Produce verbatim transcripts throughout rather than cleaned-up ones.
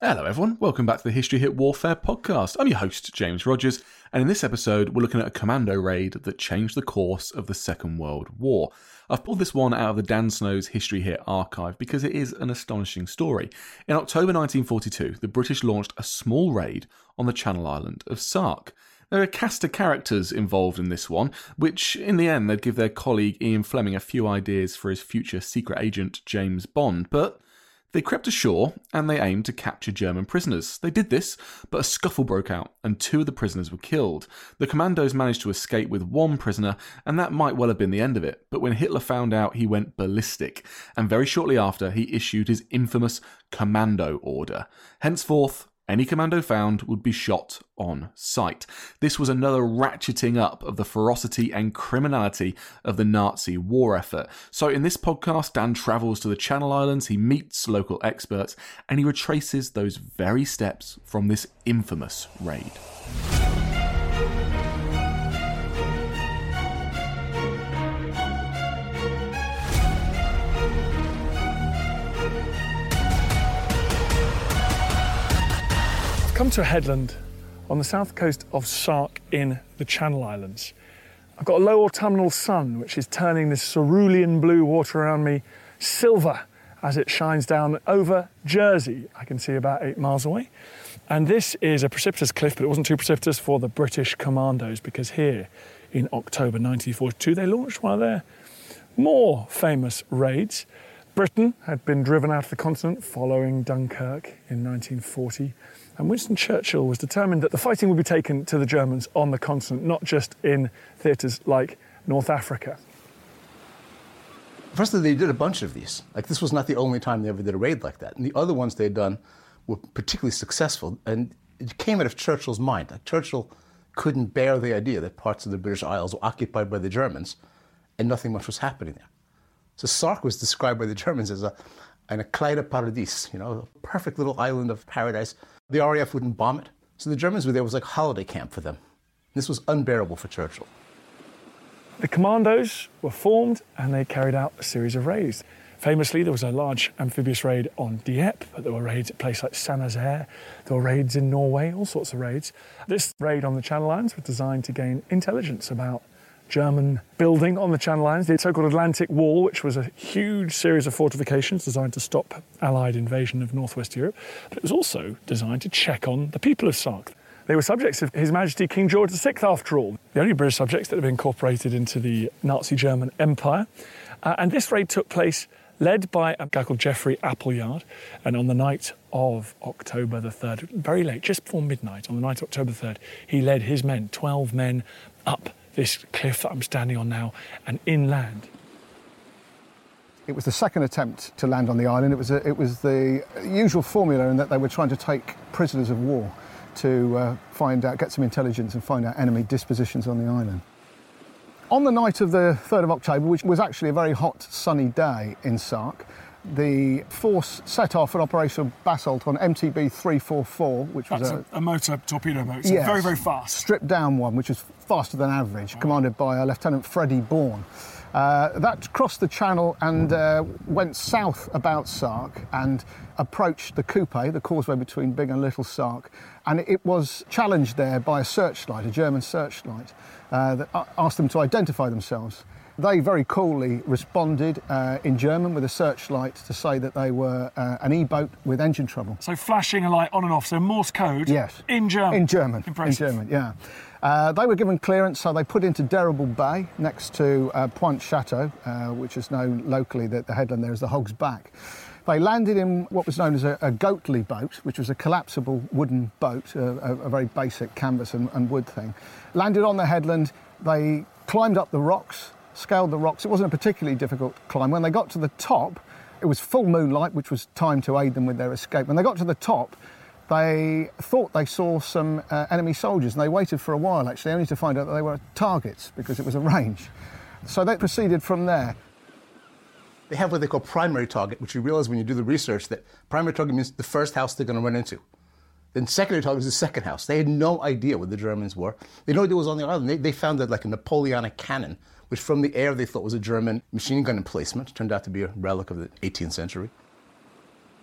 Hello everyone, welcome back to the History Hit Warfare podcast. I'm your host, James Rogers, and in this episode we're looking at a commando raid that changed the course of the Second World War. I've pulled this one out of the Dan Snow's History Hit archive because it is an astonishing story. In October nineteen forty-two, the British launched a small raid on the Channel Island of Sark. There are a cast of characters involved in this one, which in the end they'd give their colleague Ian Fleming a few ideas for his future secret agent James Bond, but they crept ashore and they aimed to capture German prisoners. They did this, but a scuffle broke out and two of the prisoners were killed. The commandos managed to escape with one prisoner, and that might well have been the end of it. But when Hitler found out, he went ballistic, and very shortly after he issued his infamous commando order. Henceforth, any commando found would be shot on sight. This was another ratcheting up of the ferocity and criminality of the Nazi war effort. So in this podcast, Dan travels to the Channel Islands, he meets local experts, and he retraces those very steps from this infamous raid. Come to a headland on the south coast of Sark in the Channel Islands. I've got a low autumnal sun which is turning this cerulean blue water around me silver as it shines down over Jersey. I can see about eight miles away. And this is a precipitous cliff, but it wasn't too precipitous for the British commandos, because here in October nineteen forty-two they launched one of their more famous raids. Britain had been driven out of the continent following Dunkirk in nineteen forty. And Winston Churchill was determined that the fighting would be taken to the Germans on the continent, not just in theatres like North Africa. Firstly, they did a bunch of these. Like, this was not the only time they ever did a raid like that. And the other ones they'd done were particularly successful. And it came out of Churchill's mind. Like, Churchill couldn't bear the idea that parts of the British Isles were occupied by the Germans and nothing much was happening there. So Sark was described by the Germans as a an Kleine Paradies, you know, a perfect little island of paradise. The R A F wouldn't bomb it. So the Germans were there, it was like holiday camp for them. This was unbearable for Churchill. The commandos were formed and they carried out a series of raids. Famously, there was a large amphibious raid on Dieppe, but there were raids at places like Saint-Nazaire. There were raids in Norway, all sorts of raids. This raid on the Channel Islands was designed to gain intelligence about German building on the Channel Islands, the so-called Atlantic Wall, which was a huge series of fortifications designed to stop Allied invasion of northwest Europe. But it was also designed to check on the people of Sark. They were subjects of His Majesty King George the Sixth, after all, the only British subjects that had been incorporated into the Nazi German Empire. Uh, and this raid took place led by a guy called Geoffrey Appleyard, and on the night of October the third, very late, just before midnight, on the night of October the third, he led his men, twelve men, up this cliff that I'm standing on now, and inland. It was the second attempt to land on the island. It was, a, it was the usual formula in that they were trying to take prisoners of war to uh, find out, get some intelligence and find out enemy dispositions on the island. On the night of the third of October, which was actually a very hot, sunny day in Sark, the force set off an Operation Basalt on M T B three forty-four, which was That's a, a, a motor torpedo boat, so yes, very, very fast. Stripped down one, which was faster than average, commanded by uh, Lieutenant Freddie Bourne. Uh, that crossed the channel and uh, went south about Sark and approached the Coupe, the causeway between Big and Little Sark, and it was challenged there by a searchlight, a German searchlight, uh, that asked them to identify themselves. They very coolly responded uh, in German with a searchlight to say that they were uh, an E-boat with engine trouble. So flashing a light on and off, so Morse code. Yes. In German. In German. Impressive. In German, yeah. Uh, they were given clearance, so they put into Derrible Bay next to uh, Pointe Chateau, uh, which is known locally, the, the headland there is the Hog's Back. They landed in what was known as a, a Goatley boat, which was a collapsible wooden boat, a, a, a very basic canvas and, and wood thing. Landed on the headland, they climbed up the rocks, scaled the rocks. It wasn't a particularly difficult climb. When they got to the top, it was full moonlight, which was timed to aid them with their escape. When they got to the top, they thought they saw some uh, enemy soldiers, and they waited for a while, actually, only to find out that they were targets, because it was a range. So they proceeded from there. They have what they call primary target, which you realize when you do the research that primary target means the first house they're going to run into. Then secondary target is the second house. They had no idea what the Germans were. They had no idea what was on the island. They, they found that like a Napoleonic cannon, which from the air they thought was a German machine gun emplacement. It turned out to be a relic of the eighteenth century.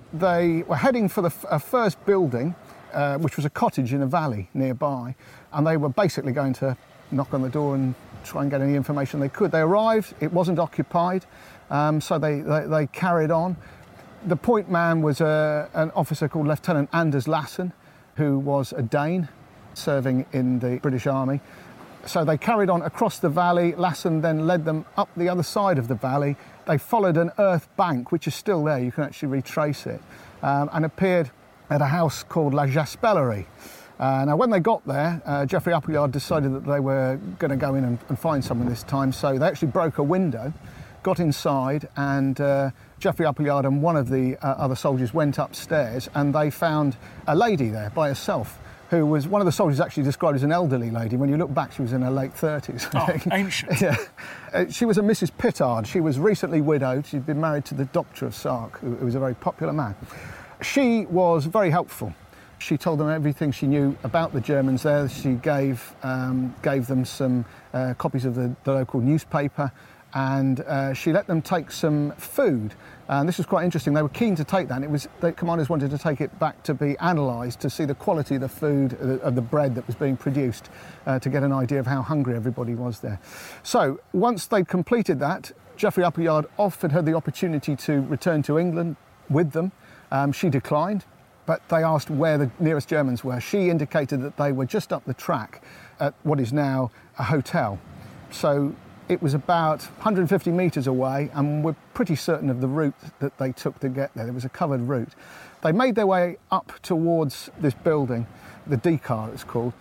they were heading for the f- uh, first building, uh, which was a cottage in a valley nearby, and they were basically going to knock on the door and try and get any information they could. They arrived, it wasn't occupied, um, so they, they, they carried on. The point man was a, an officer called Lieutenant Anders Lassen, who was a Dane serving in the British Army. So they carried on across the valley. Lassen then led them up the other side of the valley. They followed an earth bank, which is still there, you can actually retrace it, um, and appeared at a house called La Jaspellerie. Uh, now, when they got there, uh, Geoffrey Appleyard decided that they were going to go in and, and find someone this time, so they actually broke a window, got inside, and uh, Geoffrey Appleyard and one of the uh, other soldiers went upstairs, and they found a lady there by herself, who was, one of the soldiers actually described as an elderly lady. When you look back, she was in her late thirties. Oh, ancient. Yeah. Uh, she was a Missus Pittard. She was recently widowed. She'd been married to the Doctor of Sark, who, who was a very popular man. She was very helpful. She told them everything she knew about the Germans there. She gave um, gave them some uh, copies of the, the local newspaper, and uh, she let them take some food. And this was quite interesting. They were keen to take that, and it was the commanders wanted to take it back to be analysed to see the quality of the food, of the bread that was being produced, uh, to get an idea of how hungry everybody was there. So once they'd completed that, Geoffrey Appleyard offered her the opportunity to return to England with them. Um, she declined, but they asked where the nearest Germans were. She indicated that they were just up the track at what is now a hotel. So it was about one hundred fifty metres away, and we're pretty certain of the route that they took to get there. There was a covered route. They made their way up towards this building, the D C A R it's called.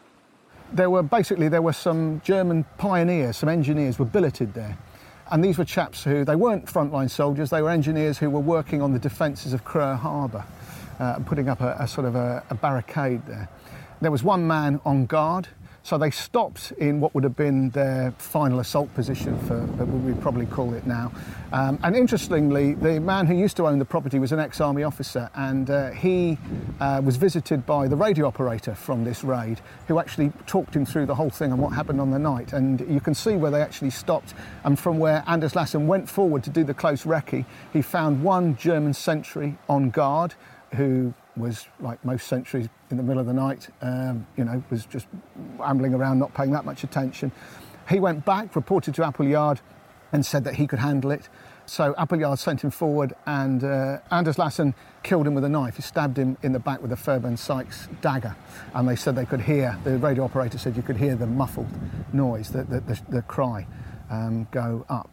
There were basically, there were some German pioneers, some engineers were billeted there. And these were chaps who, they weren't frontline soldiers, they were engineers who were working on the defences of Creux Harbour, uh, putting up a, a sort of a, a barricade there. There was one man on guard, so they stopped in what would have been their final assault position, for what we'd probably call it now. Um, and interestingly, the man who used to own the property was an ex-army officer, and uh, he uh, was visited by the radio operator from this raid, who actually talked him through the whole thing and what happened on the night. And you can see where they actually stopped, and from where Anders Lassen went forward to do the close recce, he found one German sentry on guard, who was, like most sentries, in the middle of the night, um, you know, was just ambling around, not paying that much attention. He went back, reported to Appleyard, and said that he could handle it. So Appleyard sent him forward, and uh, Anders Lassen killed him with a knife. He stabbed him in the back with a Fairbairn Sykes dagger, and they said they could hear, the radio operator said you could hear the muffled noise, the, the, the, the cry um, go up.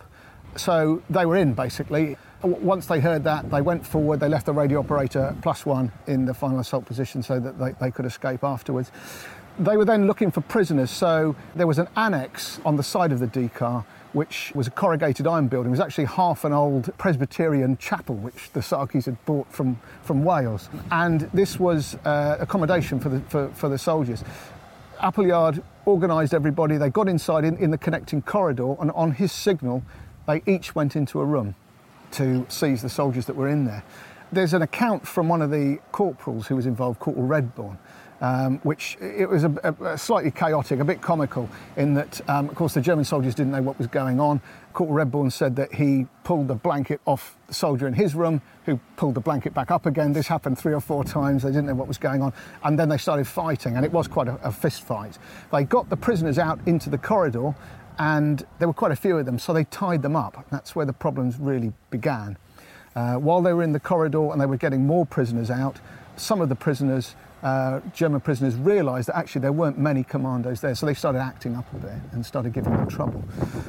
So they were in, basically. Once they heard that, they went forward, they left the radio operator plus one in the final assault position so that they, they could escape afterwards. They were then looking for prisoners, so there was an annex on the side of the D C A R, which was a corrugated iron building. It was actually half an old Presbyterian chapel, which the Sarkies had brought from, from Wales. And this was uh, accommodation for the, for, for the soldiers. Appleyard organised everybody, they got inside in, in the connecting corridor, and on his signal, they each went into a room to seize the soldiers that were in there. There's an account from one of the corporals who was involved, Corporal Redbourne, um, which it was a, a slightly chaotic, a bit comical, in that, um, of course, the German soldiers didn't know what was going on. Corporal Redbourne said that he pulled the blanket off the soldier in his room, who pulled the blanket back up again. This happened three or four times. They didn't know what was going on. And then they started fighting, and it was quite a, a fist fight. They got the prisoners out into the corridor, and there were quite a few of them, so they tied them up. That's where the problems really began. Uh, while they were in the corridor and they were getting more prisoners out, some of the prisoners, uh, German prisoners, realised that actually there weren't many commandos there, so they started acting up a bit and started giving them trouble.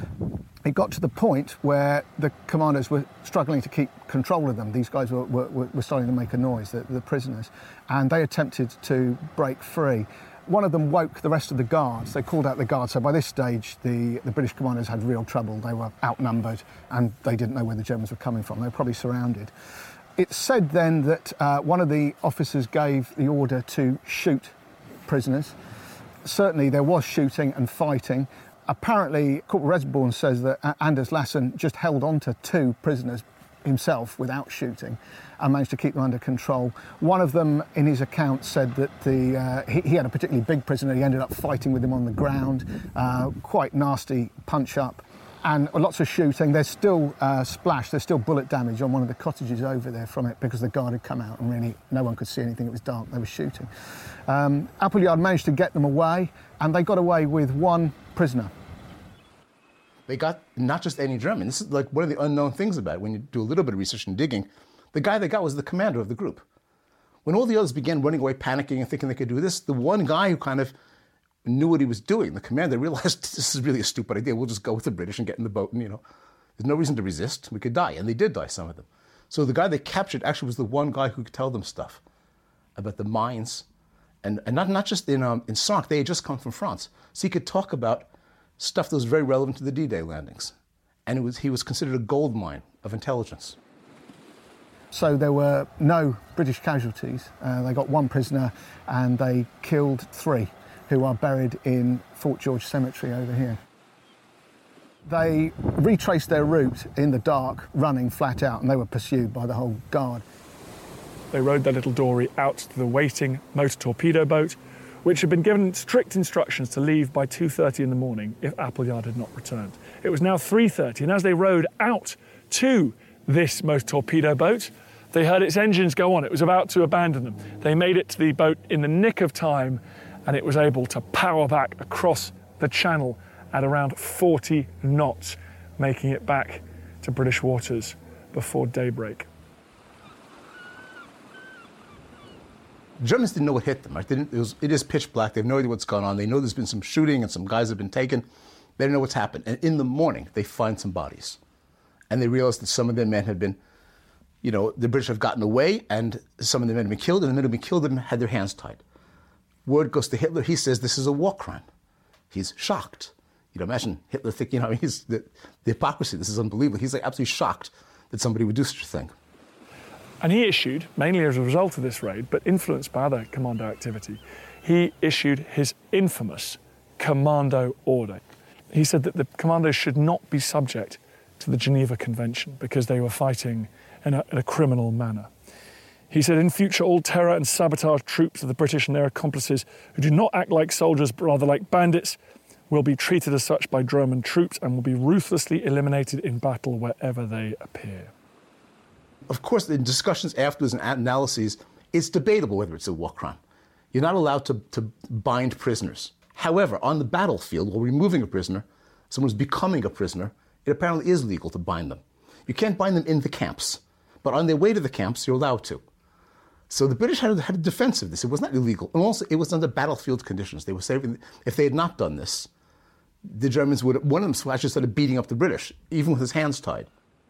It got to the point where the commandos were struggling to keep control of them. These guys were, were, were starting to make a noise, the, the prisoners, and they attempted to break free. One of them woke the rest of the guards. They called out the guards. So by this stage, the, the British commanders had real trouble. They were outnumbered, and they didn't know where the Germans were coming from. They were probably surrounded. It's said then that uh, one of the officers gave the order to shoot prisoners. Certainly there was shooting and fighting. Apparently, Corporal Redbourne says that Anders Lassen just held on to two prisoners himself without shooting and managed to keep them under control. One of them, in his account, said that the uh, he, he had a particularly big prisoner. He ended up fighting with him on the ground, uh, quite nasty punch-up. and lots of shooting. There's still uh, splash, there's still bullet damage on one of the cottages over there from it because the guard had come out and really no one could see anything. It was dark, they were shooting. Um, Appleyard managed to get them away, and they got away with one prisoner. They got not just any German. This is like one of the unknown things about it when you do a little bit of research and digging. The guy they got was the commander of the group. When all the others began running away, panicking, and thinking they could do this, the one guy who kind of knew what he was doing, the commander, realized this is really a stupid idea. We'll just go with the British and get in the boat, and, you know, there's no reason to resist. We could die. And they did die, some of them. So the guy they captured actually was the one guy who could tell them stuff about the mines. And, and not, not just in, um, in Sark, they had just come from France. So he could talk about stuff that was very relevant to the D-Day landings. And it was, he was considered a gold mine of intelligence. So there were no British casualties. Uh, they got one prisoner and they killed three who are buried in Fort George Cemetery over here. They retraced their route in the dark, running flat out, and they were pursued by the whole guard. They rowed their little dory out to the waiting motor torpedo boat, which had been given strict instructions to leave by two thirty in the morning if Appleyard had not returned. It was now three thirty, and as they rowed out to this motor torpedo boat, they heard its engines go on. It was about to abandon them. They made it to the boat in the nick of time, and it was able to power back across the channel at around forty knots, making it back to British waters before daybreak. Germans didn't know what hit them. Right? They didn't, it, was, it is pitch black. They have no idea what's going on. They know there's been some shooting and some guys have been taken. They don't know what's happened. And in the morning, they find some bodies. And they realize that some of their men had been, you know, the British have gotten away, and some of the men have been killed, and the men who have been killed them had their hands tied. Word goes to Hitler. He says this is a war crime. He's shocked. You know, imagine Hitler thinking, you know, he's the, the hypocrisy. This is unbelievable. He's like absolutely shocked that somebody would do such a thing. And he issued, mainly as a result of this raid, but influenced by other commando activity, he issued his infamous commando order. He said that the commandos should not be subject to the Geneva Convention because they were fighting in a, in a criminal manner. He said, in future, all terror and sabotage troops of the British and their accomplices who do not act like soldiers but rather like bandits will be treated as such by German troops and will be ruthlessly eliminated in battle wherever they appear. Of course, in discussions afterwards and analyses, it's debatable whether it's a war crime. You're not allowed to, to bind prisoners. However, on the battlefield, while removing a prisoner, someone's becoming a prisoner, it apparently is legal to bind them. You can't bind them in the camps, but on their way to the camps, you're allowed to. So the British had, had a defense of this. It was not illegal. And also, it was under battlefield conditions. They were saving, if they had not done this, the Germans would have, one of them actually started beating up the British, even with his hands tied.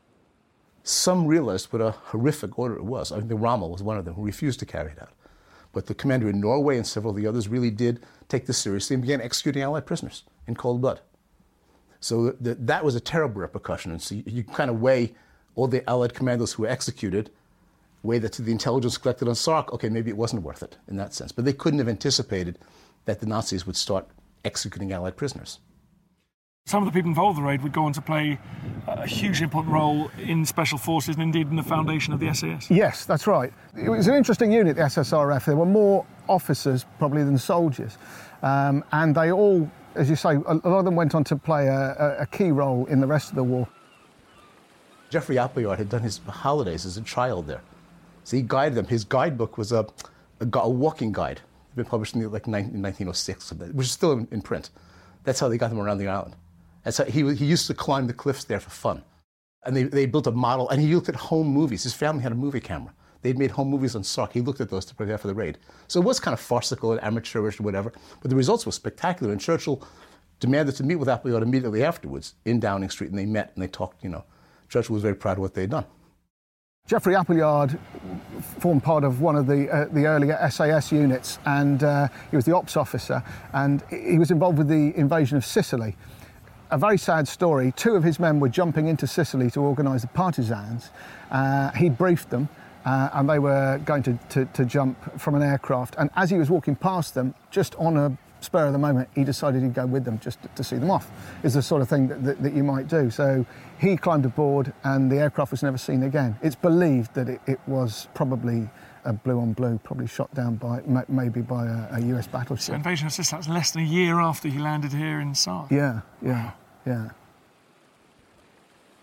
Some realized what a horrific order it was. I think the Rommel was one of them who refused to carry it out. But the commander in Norway and several of the others really did take this seriously and began executing Allied prisoners in cold blood. So the, that was a terrible repercussion. And so you, you kind of weigh all the Allied commandos who were executed, weigh that to the intelligence collected on Sark, okay, maybe it wasn't worth it in that sense. But they couldn't have anticipated that the Nazis would start executing Allied prisoners. Some of the people involved in the raid would go on to play a hugely important role in special forces and indeed in the foundation of the S A S. Yes, that's right. It was an interesting unit, the S S R F. There were more officers probably than soldiers. Um, and they all, as you say, a lot of them went on to play a, a key role in the rest of the war. Geoffrey Appleyard had done his holidays as a child there. So he guided them. His guidebook was a, a, a walking guide. It had been published in like nineteen oh six, which is still in, in print. That's how they got them around the island. That's how he, he used to climb the cliffs there for fun. And they, they built a model, and he looked at home movies. His family had a movie camera. They'd made home movies on Sark. He looked at those to prepare for the raid. So it was kind of farcical and amateurish or whatever, but the results were spectacular. And Churchill demanded to meet with Appleyard immediately afterwards in Downing Street, and they met and they talked, you know. Churchill was very proud of what they'd done. Geoffrey Appleyard formed part of one of the uh, the earlier S A S units, and uh, he was the ops officer, and he was involved with the invasion of Sicily. A very sad story. Two of his men were jumping into Sicily to organise the partisans. Uh, he briefed them, uh, and they were going to, to, to jump from an aircraft. And as he was walking past them, just on a spur of the moment, he decided he'd go with them just to, to see them off. Is the sort of thing that, that, that you might do. So he climbed aboard, and the aircraft was never seen again. It's believed that it, it was probably a blue on blue, probably shot down by maybe by a, a U S battleship. So invasion of Sicily, that was less than a year after he landed here in Sark. Yeah, yeah, yeah.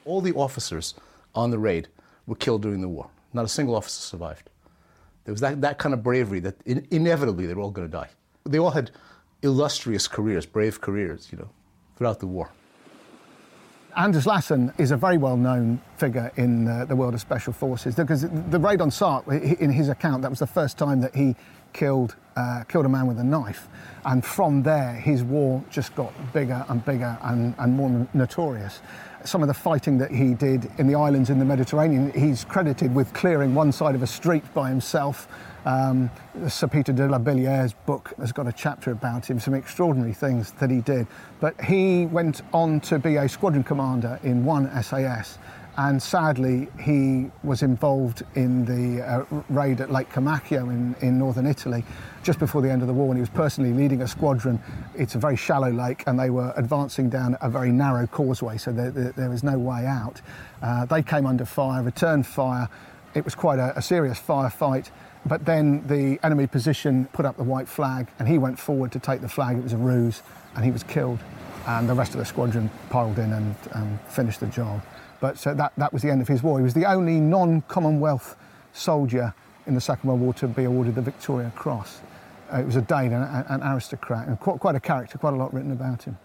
All the officers on the raid were killed during the war. Not a single officer survived. There was that, that kind of bravery that in, inevitably they were all going to die. They all had illustrious careers, brave careers, you know, throughout the war. Anders Lassen is a very well-known figure in uh, the world of special forces because the raid on Sark, in his account, that was the first time that he killed uh, killed a man with a knife, and from there his war just got bigger and bigger and, and more notorious. Some of the fighting that he did in the islands in the Mediterranean, he's credited with clearing one side of a street by himself. Um, Sir Peter de la Billiere's book has got a chapter about him, some extraordinary things that he did. But he went on to be a squadron commander in one S A S, and sadly he was involved in the uh, raid at Lake Comacchio in, in northern Italy just before the end of the war, and he was personally leading a squadron. It's a very shallow lake and they were advancing down a very narrow causeway, so there, there, there was no way out. Uh, they came under fire, returned fire. It was quite a, a serious firefight. But then the enemy position put up the white flag and he went forward to take the flag. It was a ruse and he was killed, and the rest of the squadron piled in and um, finished the job. But so that, that was the end of his war. He was the only non-Commonwealth soldier in the Second World War to be awarded the Victoria Cross. Uh, it was a Dane, an, an aristocrat, and quite, quite a character, quite a lot written about him.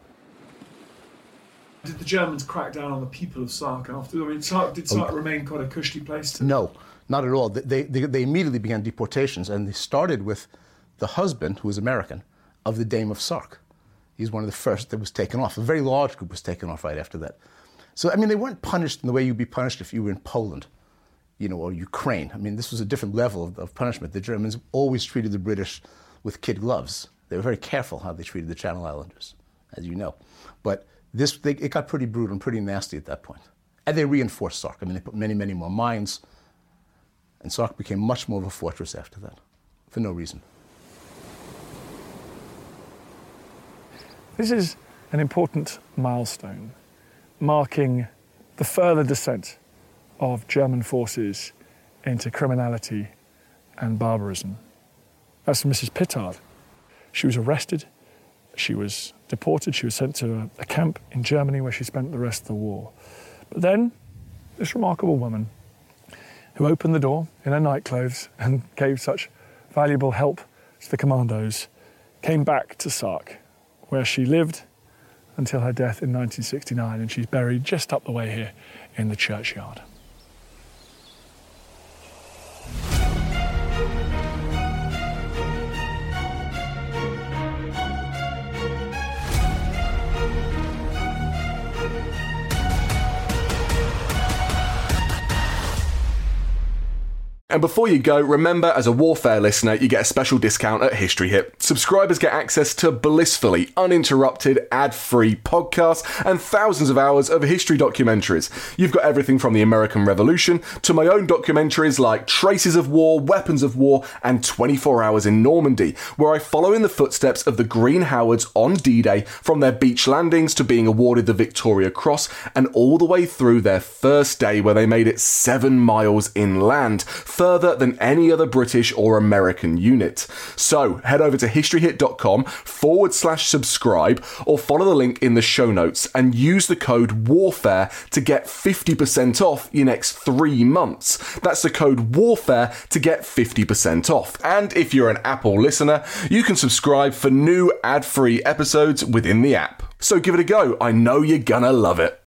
Did the Germans crack down on the people of Sark after? I mean, Sark, did Sark oh. remain quite a cushy place to... No, not at all. They, they, they immediately began deportations, and they started with the husband, who was American, of the Dame of Sark. He's one of the first that was taken off. A very large group was taken off right after that. So, I mean, they weren't punished in the way you'd be punished if you were in Poland, you know, or Ukraine. I mean, this was a different level of, of punishment. The Germans always treated the British with kid gloves. They were very careful how they treated the Channel Islanders, as you know. But this, they, it got pretty brutal and pretty nasty at that point. And they reinforced Sark. I mean, they put many, many more mines. And Sark became much more of a fortress after that, for no reason. This is an important milestone, marking the further descent of German forces into criminality and barbarism. That's Missus Pittard. She was arrested, she was deported, she was sent to a, a camp in Germany where she spent the rest of the war. But then, this remarkable woman, who opened the door in her nightclothes and gave such valuable help to the commandos, came back to Sark, where she lived until her death in nineteen sixty-nine, and she's buried just up the way here in the churchyard. And before you go, remember, as a Warfare listener, you get a special discount at History Hit. Subscribers get access to blissfully uninterrupted, ad-free podcasts and thousands of hours of history documentaries. You've got everything from the American Revolution to my own documentaries like Traces of War, Weapons of War, and twenty-four hours in Normandy, where I follow in the footsteps of the Green Howards on D-Day, from their beach landings to being awarded the Victoria Cross, and all the way through their first day where they made it seven miles inland, further than any other British or American unit. So head over to historyhit.com forward slash subscribe or follow the link in the show notes and use the code WARFARE to get fifty percent off your next three months. That's the code WARFARE to get fifty percent off. And if you're an Apple listener, you can subscribe for new ad-free episodes within the app. So give it a go. I know you're gonna love it.